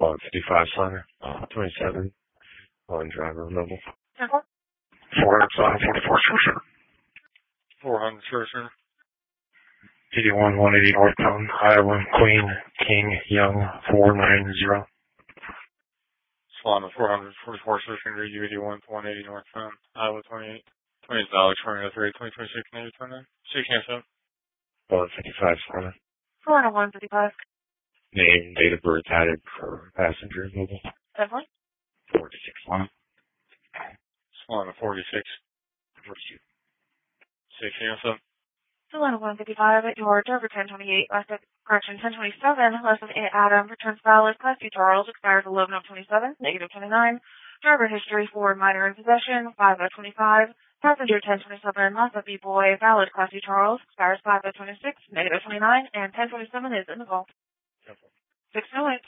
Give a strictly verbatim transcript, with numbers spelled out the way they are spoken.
one fifty-five Slaughter, twenty-seven, on driver removal. four outside, forty-four Scherzer. four hundred Scherzer. eighty-one, one eighty North Mountain, Iowa, Queen, King, Young, four nine zero. Solana four hundred forty-four Scherzer, U eighty-one, one eighty North Mountain, Iowa, twenty-eight. twenty is Alex, twenty three, twenty twenty-six, Navy, twenty-nine. six seven. one fifty-five Slaughter. Solana one fifty-five. Name, date of birth added for passenger removal. Definitely. forty-six Slaughter. Solana forty-six. forty-two. six seven. Solana one fifty-five at your Dover ten twenty-eight, last of, correction, ten twenty-seven, less of eight Adam, returns valid, Class two Charles, expires eleven of twenty-seven, negative twenty-nine, driver history for minor in possession, five of twenty-five, passenger ten twenty-seven, last of B-Boy, valid, Class two Charles, expires five of twenty-six, negative twenty-nine, and ten twenty-seven is in the vault. six oh eight.